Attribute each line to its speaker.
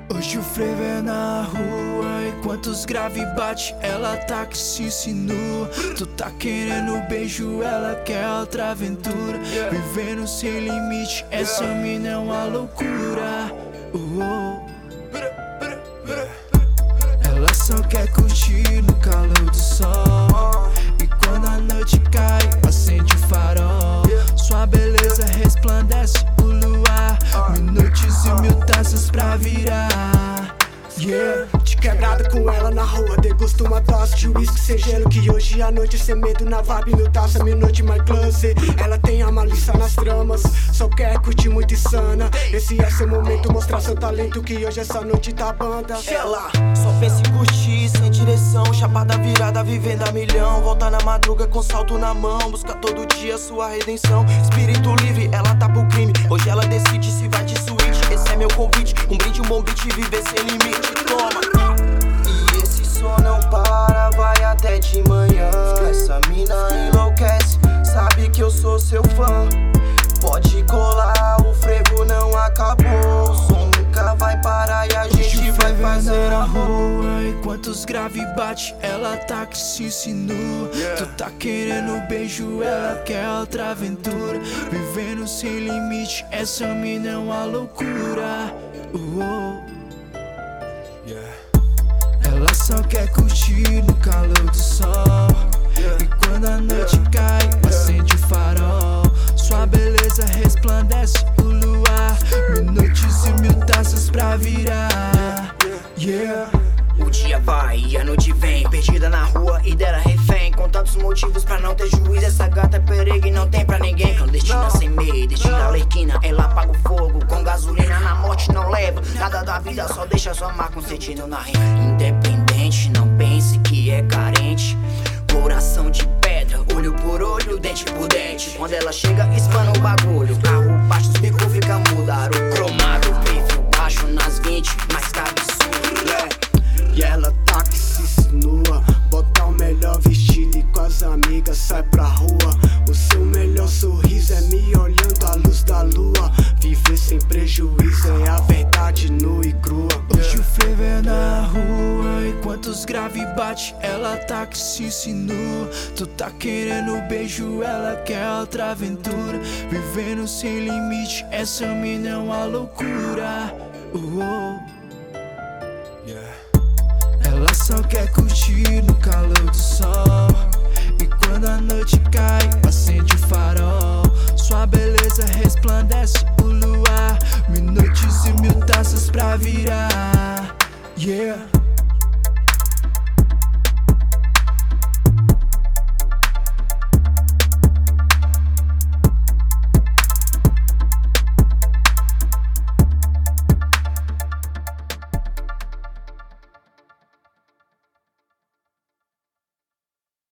Speaker 1: Hoje o frevo é na rua, enquanto os grave bate, ela tá que se insinua. Tu tá querendo beijo, ela quer outra aventura. Vivendo sem limite, essa mina é uma loucura. Ela só quer curtir no calor do sol, e quando a noite cai, acende o farol. Sua beleza resplandece o luar, minutos e mil taças pra virar.
Speaker 2: De quebrada com ela na rua, degusto uma dose de whisky sem gelo. Que hoje à noite sem medo na vibe, mil taça, mil noite mais close. Ela tem a malícia nas tramas, só quer curtir muito insana. Esse é seu momento, mostrar seu talento, que hoje essa noite tá banda.
Speaker 3: Ela só pensa em curtir, sem direção, chapada virada, vivendo a milhão. Volta na madruga com salto na mão, busca todo dia sua redenção. Espírito livre, ela tá pro crime, hoje ela decide se vai de suíte. Esse é meu convite, um brinde, um bom beat, viver sem limite. Toma! E esse som não para, vai até de manhã. Essa mina enlouquece, sabe que eu sou seu fã. Pode colar, o frevo não acabou. O som nunca vai parar e a gente vai fazer
Speaker 1: na
Speaker 3: amor.
Speaker 1: rua, enquanto os grave bate, ela tá que se insinua. Tu tá querendo beijo, ela quer outra aventura. Vivendo sem limite, essa mina é uma loucura. Ela só quer curtir no calor do sol, e quando a noite cai, acende o farol. Sua beleza resplandece o luar, minutos e mil taças pra virar.
Speaker 4: O dia vai e a noite vem, perdida na rua e dela refém. Com tantos motivos pra não ter juízo, essa gata é perigo e não tem pra ninguém. Clandestina sem medo, destina alequina, ela apaga o fogo. Com gasolina na morte não leva nada da vida, só deixa sua marca, um sentido na rima. Independente, não pense que é carente. Coração de pedra, olho por olho, dente por dente. Quando ela chega, espana o bagulho. Carro baixo, os bicos fica mudar. O cromado, perfil baixo nas 20, mas cabeçudo.
Speaker 2: E ela tá que se insinua, bota o melhor vestido e com as amigas sai pra rua. O seu melhor sorriso é me olhando à luz da lua. Viver sem prejuízo é a verdade nua e crua.
Speaker 1: Hoje o frevo é na rua, enquanto os grave bate, ela tá que se insinua. Tu tá querendo beijo, ela quer outra aventura. Vivendo sem limite, essa mina é uma loucura. Ela só quer curtir no calor do sol, e quando a noite cai, acende o farol. Sua beleza resplandece o luar, minutos e mil taças pra virar.